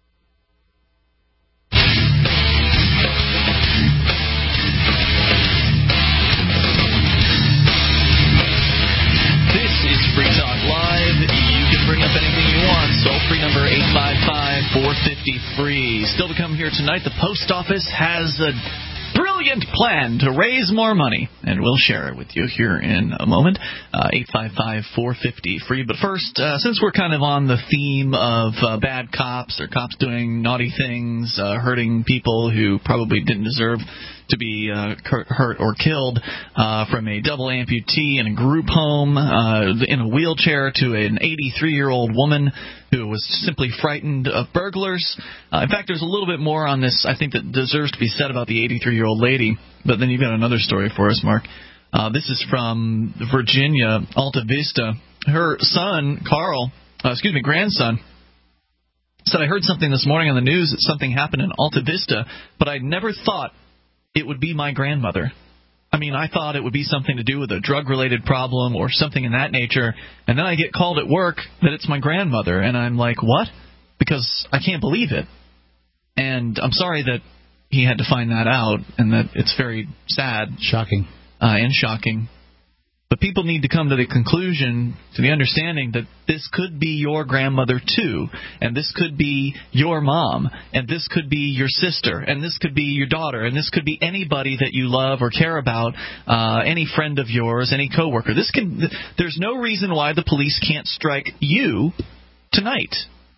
This is Free Talk Live. You can bring up anything you want. Toll-free number eight five five, four five zero, free. Still to come here tonight, the post office has a brilliant plan to raise more money, and we'll share it with you here in a moment. uh, eight five five, four five zero, free. But first, uh, since we're kind of on the theme of uh, bad cops or cops doing naughty things, uh, hurting people who probably didn't deserve to be uh, hurt or killed, uh, from a double amputee in a group home uh, in a wheelchair to an eighty-three-year-old woman who was simply frightened of burglars. Uh, in fact, there's a little bit more on this, I think, that deserves to be said about the eighty-three-year-old lady, but then you've got another story for us, Mark. Uh, this is from Virginia, Alta Vista. Her son, Carl, uh, excuse me, grandson, said, I heard something this morning on the news that something happened in Alta Vista, but I never thought it would be my grandmother. I mean, I thought it would be something to do with a drug-related problem or something in that nature, and then I get called at work that it's my grandmother, and I'm like, what? Because I can't believe it. And I'm sorry that he had to find that out, and that it's very sad. Shocking. Uh, and shocking. But people need to come to the conclusion, to the understanding that this could be your grandmother too, and this could be your mom, and this could be your sister, and this could be your daughter, and this could be anybody that you love or care about, uh, any friend of yours, any coworker. This can. There's no reason why the police can't strike you tonight.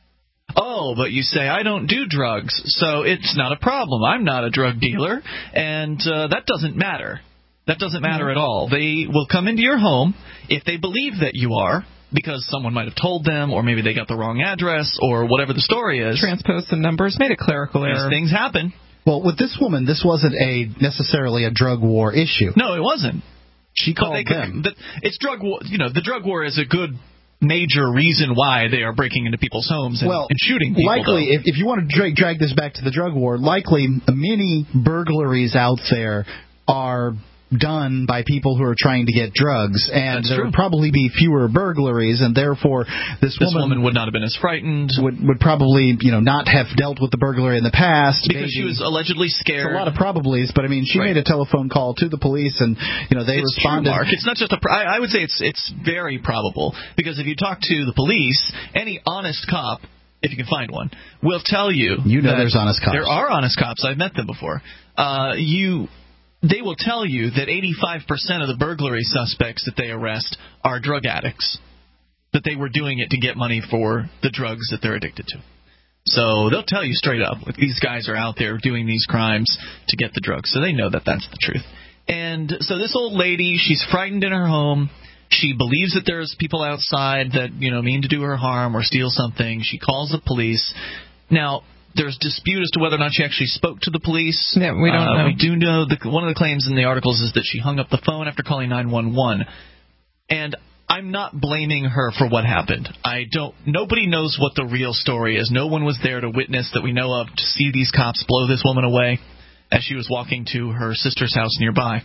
Oh, but you say, I don't do drugs, so it's not a problem. I'm not a drug dealer, and uh, that doesn't matter. That doesn't matter at all. They will come into your home if they believe that you are, because someone might have told them, or maybe they got the wrong address, or whatever the story is. Transposed some numbers, made a clerical error. These things happen. Well, with this woman, this wasn't a necessarily a drug war issue. No, it wasn't. She called they, them. The, it's drug war. You know, the drug war is a good major reason why they are breaking into people's homes and, well, and shooting people. Likely, if, if you want to drag, drag this back to the drug war, likely many burglaries out there are done by people who are trying to get drugs, and That's there true. would probably be fewer burglaries, and therefore this, this woman, woman would not have been as frightened. Would would probably you know not have dealt with the burglary in the past because maybe. She was allegedly scared. It's a lot of probablys, but I mean she right. made a telephone call to the police, and you know they it's responded. True, Mark. It's not just a. I, I would say it's it's very probable, because if you talk to the police, any honest cop, if you can find one, will tell you. You know that there's honest cops. There are honest cops. I've met them before. Uh, you. they will tell you that eighty-five percent of the burglary suspects that they arrest are drug addicts, that they were doing it to get money for the drugs that they're addicted to. So they'll tell you straight up, like, these guys are out there doing these crimes to get the drugs. So they know that that's the truth. And so this old lady, she's frightened in her home. She believes that there's people outside that, you know, mean to do her harm or steal something. She calls the police. Now, there's dispute as to whether or not she actually spoke to the police. Yeah, we don't uh, know. We do know the, one of the claims in the articles is that she hung up the phone after calling nine one one. And I'm not blaming her for what happened. I don't. Nobody knows what the real story is. No one was there to witness that we know of to see these cops blow this woman away as she was walking to her sister's house nearby.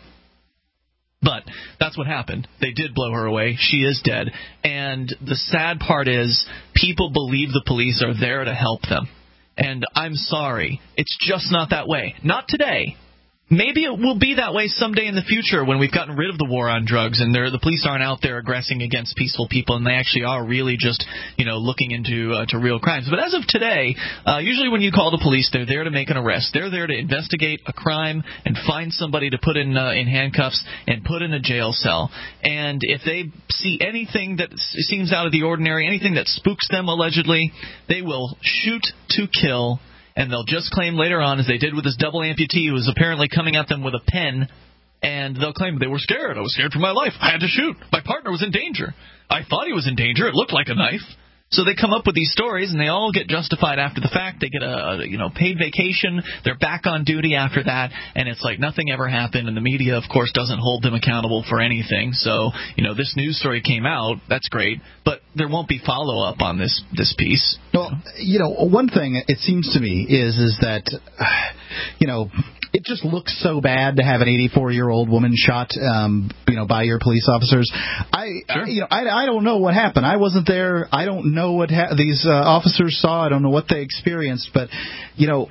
But that's what happened. They did blow her away. She is dead. And the sad part is people believe the police are there to help them. And I'm sorry. It's just not that way. Not today. Maybe it will be that way someday in the future when we've gotten rid of the war on drugs and the police aren't out there aggressing against peaceful people and they actually are really just, you know, looking into uh, to real crimes. But as of today, uh, usually when you call the police, they're there to make an arrest. They're there to investigate a crime and find somebody to put in uh, in handcuffs and put in a jail cell. And if they see anything that seems out of the ordinary, anything that spooks them allegedly, they will shoot to kill. And they'll just claim later on, as they did with this double amputee who was apparently coming at them with a pen, and they'll claim they were scared. I was scared for my life. I had to shoot. My partner was in danger. I thought he was in danger. It looked like a knife. So they come up with these stories, and they all get justified after the fact. They get a, you know, paid vacation. They're back on duty after that, and it's like nothing ever happened. And the media, of course, doesn't hold them accountable for anything. So, you know, this news story came out. That's great, but there won't be follow-up on this this piece. Well, you know, one thing it seems to me is is that, you know, it just looks so bad to have an eighty-four-year-old woman shot, um, you know, by your police officers. I, sure. you know, I, I don't know what happened. I wasn't there. I don't know what ha- these uh, officers saw. I don't know what they experienced. But, you know,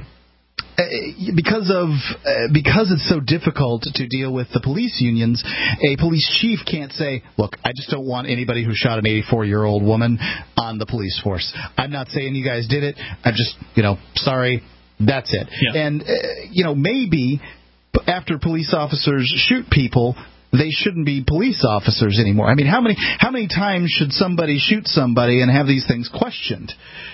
because of uh, because it's so difficult to deal with the police unions, a police chief can't say, look, I just don't want anybody who shot an eighty-four-year-old woman on the police force. I'm not saying you guys did it. I'm just, you know, sorry. That's it. Yeah. And, uh, you know, maybe after police officers shoot people, they shouldn't be police officers anymore. I mean, how many how many times should somebody shoot somebody and have these things questioned?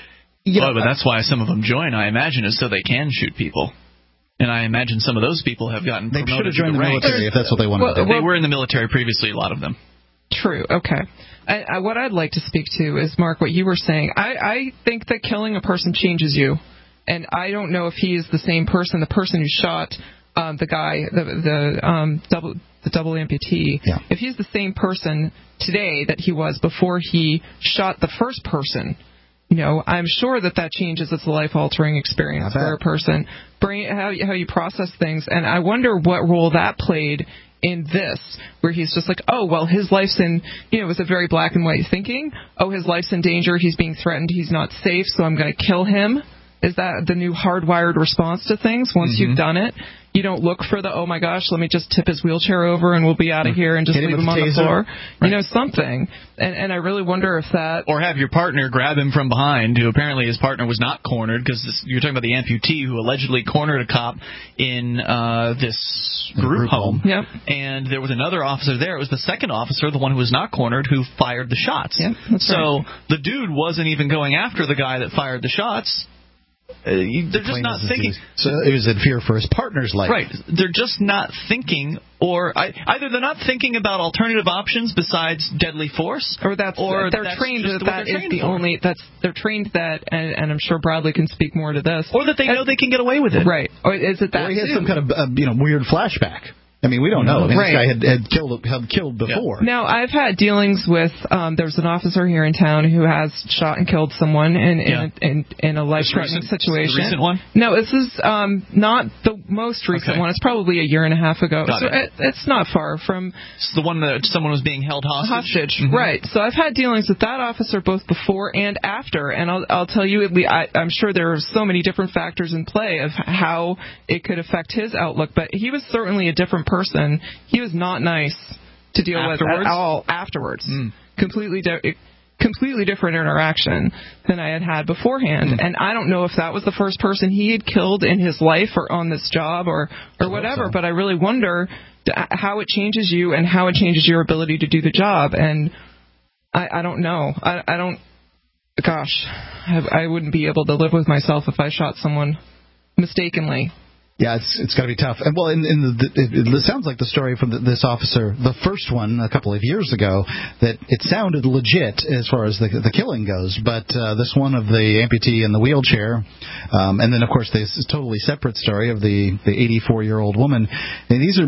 You well, know, but that's why some of them join, I imagine, is so they can shoot people. And I imagine some of those people have gotten they promoted should have joined the ranks. military if that's what they wanted well, to do. They were in the military previously, a lot of them. True. Okay. I, I, what I'd like to speak to is, Mark, what you were saying. I, I think that killing a person changes you. And I don't know if he is the same person, the person who shot um, the guy, the the um, double the double amputee. Yeah. If he's the same person today that he was before he shot the first person, you know, I'm sure that that changes. It's a life-altering experience for a person. Bring how how you process things, and I wonder what role that played in this, where he's just like, oh, well, his life's in, you know, was it very black and white thinking? Oh, his life's in danger. He's being threatened. He's not safe, so I'm going to kill him. Is that the new hardwired response to things? Once mm-hmm. you've done it, you don't look for the, oh, my gosh, let me just tip his wheelchair over and we'll be out of here and just Hit leave him him on the the floor. Right. You know, something. And, and I really wonder if that... Or have your partner grab him from behind, who apparently his partner was not cornered, because you're talking about the amputee who allegedly cornered a cop in uh, this group, group home. home. Yep. And there was another officer there. It was the second officer, the one who was not cornered, who fired the shots. Yep, that's so right. the dude wasn't even going after the guy that fired the shots. Uh, you, they're just not thinking. So it was in fear for his partner's life. Right. They're just not thinking, or I, either they're not thinking about alternative options besides deadly force, or that's or they're that's trained that that is trained the for. only that's they're trained that, and, and I'm sure Bradley can speak more to this, or that they know they can get away with it. Right. Or is it that? Or he has too? some kind of uh, you know weird flashback. I mean, we don't know. I mean, right. This guy had, had killed had killed before. Yeah. Now, I've had dealings with. Um, there's an officer here in town who has shot and killed someone in in, yeah. in, in a life-threatening situation. The recent one? No, this is um, not the most recent okay. one. It's probably a year and a half ago. Got so it. it, it's not far from. It's the one that someone was being held hostage. Hostage, mm-hmm. right? So I've had dealings with that officer both before and after, and I'll I'll tell you, I, I'm sure there are so many different factors in play of how it could affect his outlook. But he was certainly a different person. He was not nice to deal afterwards? with at all afterwards. Mm. Completely. De- completely different interaction than I had had beforehand. Mm. And I don't know if that was the first person he had killed in his life or on this job or, or whatever, so. But I really wonder how it changes you and how it changes your ability to do the job. And I, I don't know. I, I don't, gosh, I, I wouldn't be able to live with myself if I shot someone mistakenly. Yeah, it's it's got to be tough. And well, in, in the, it, it sounds like the story from the, this officer, the first one a couple of years ago, that it sounded legit as far as the the killing goes. But uh, this one of the amputee in the wheelchair, um, and then of course this totally separate story of the the eighty-four-year-old woman. And these are.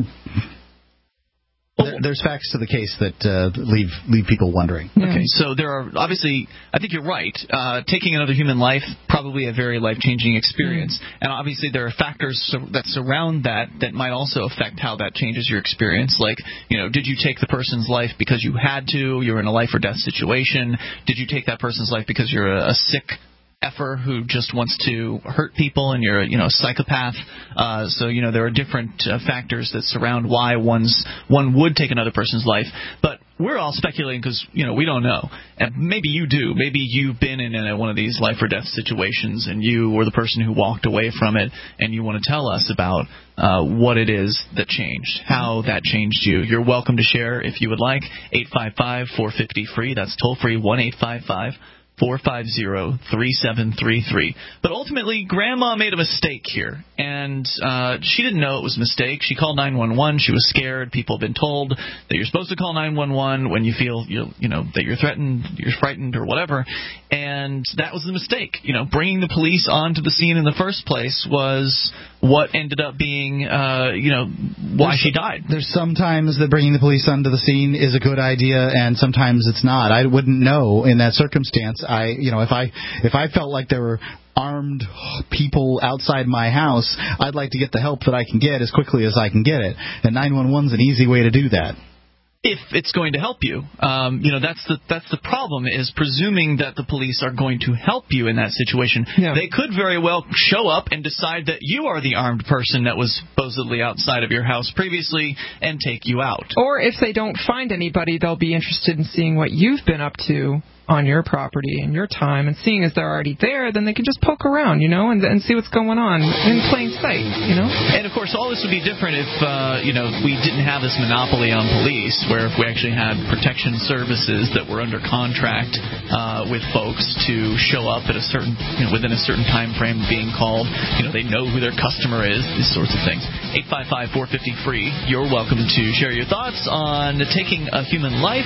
There's facts to the case that uh, leave leave people wondering. Okay, so there are obviously, I think you're right. Uh, taking another human life, probably a very life-changing experience. Mm. And obviously there are factors so, that surround that that might also affect how that changes your experience. Like, you know, did you take the person's life because you had to? You're in a life or death situation. Did you take that person's life because you're a, a sick effer who just wants to hurt people and you're a, you know, a psychopath. Uh, so, you know, there are different uh, factors that surround why one's one would take another person's life. But we're all speculating because, you know, we don't know. And maybe you do. Maybe you've been in a, one of these life or death situations and you were the person who walked away from it and you want to tell us about uh, what it is that changed, how that changed you. You're welcome to share if you would like. eight five five, four five zero, free. That's toll free, one eight five five, four five zero, three seven three three. But ultimately, Grandma made a mistake here, and uh, she didn't know it was a mistake. She called nine one one. She was scared. People have been told that you're supposed to call nine one one when you feel you you know that you're threatened, you're frightened, or whatever. And that was the mistake. You know, bringing the police onto the scene in the first place was what ended up being, uh, you know, why there's, she died. There's sometimes that bringing the police onto the scene is a good idea, and sometimes it's not. I wouldn't know in that circumstance. I, you know, if I if I felt like there were armed people outside my house, I'd like to get the help that I can get as quickly as I can get it. And nine one one's an easy way to do that. If it's going to help you. Um, you know, that's the that's the problem, is presuming that the police are going to help you in that situation. Yeah. They could very well show up and decide that you are the armed person that was supposedly outside of your house previously and take you out. Or if they don't find anybody, they'll be interested in seeing what you've been up to on your property and your time, and seeing as they're already there, then they can just poke around, you know, and, and see what's going on in plain sight, you know. And, of course, all this would be different if, uh, you know, we didn't have this monopoly on police, where if we actually had protection services that were under contract uh, with folks to show up at a certain, you know, within a certain time frame being called, you know, they know who their customer is, these sorts of things. eight five five, four five zero, free. You're welcome to share your thoughts on taking a human life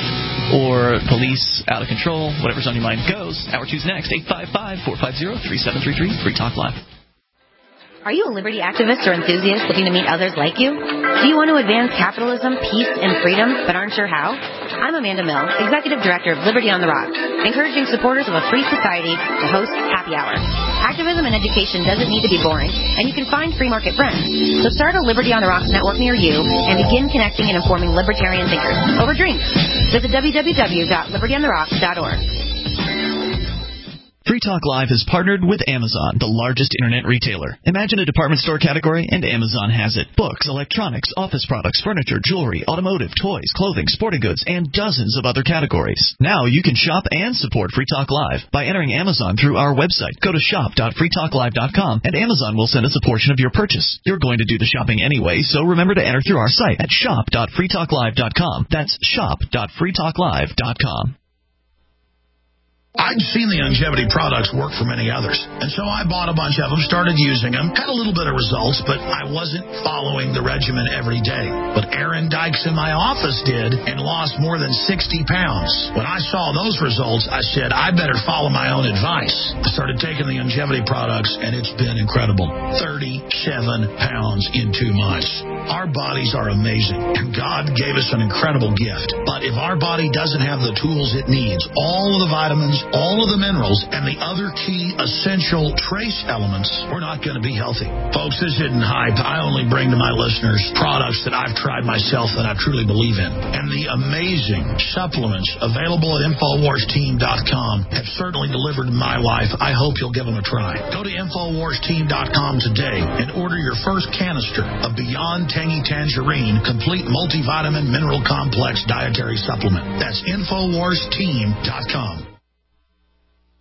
or police out of control. Whatever's on your mind goes. Hour two's next. eight five five, four five zero, three seven three three. Free Talk Live. Are you a liberty activist or enthusiast looking to meet others like you? Do you want to advance capitalism, peace, and freedom, but aren't sure how? I'm Amanda Mill, Executive Director of Liberty on the Rock, encouraging supporters of a free society to host Happy Hour. Activism and education doesn't need to be boring, and you can find free market friends. So start a Liberty on the Rocks network near you and begin connecting and informing libertarian thinkers over drinks. Visit w w w dot liberty on the rocks dot org. Free Talk Live is partnered with Amazon, the largest internet retailer. Imagine a department store category, and Amazon has it. Books, electronics, office products, furniture, jewelry, automotive, toys, clothing, sporting goods, and dozens of other categories. Now you can shop and support Free Talk Live by entering Amazon through our website. Go to shop dot free talk live dot com, and Amazon will send us a portion of your purchase. You're going to do the shopping anyway, so remember to enter through our site at shop dot free talk live dot com. That's shop dot free talk live dot com. I'd seen the longevity products work for many others, and so I bought a bunch of them, started using them, had a little bit of results, but I wasn't following the regimen every day. But Aaron Dykes in my office did and lost more than sixty pounds. When I saw those results, I said, I better follow my own advice. I started taking the longevity products, and it's been incredible. thirty-seven pounds in two months. Our bodies are amazing, and God gave us an incredible gift. But if our body doesn't have the tools it needs, all of the vitamins, all of the minerals, and the other key essential trace elements, we're not going to be healthy. Folks, this isn't hype. I only bring to my listeners products that I've tried myself that I truly believe in. And the amazing supplements available at infowars team dot com have certainly delivered in my life. I hope you'll give them a try. Go to infowars team dot com today and order your first canister of Beyond Tangy Tangerine Complete Multivitamin Mineral Complex Dietary Supplement. That's infowars team dot com.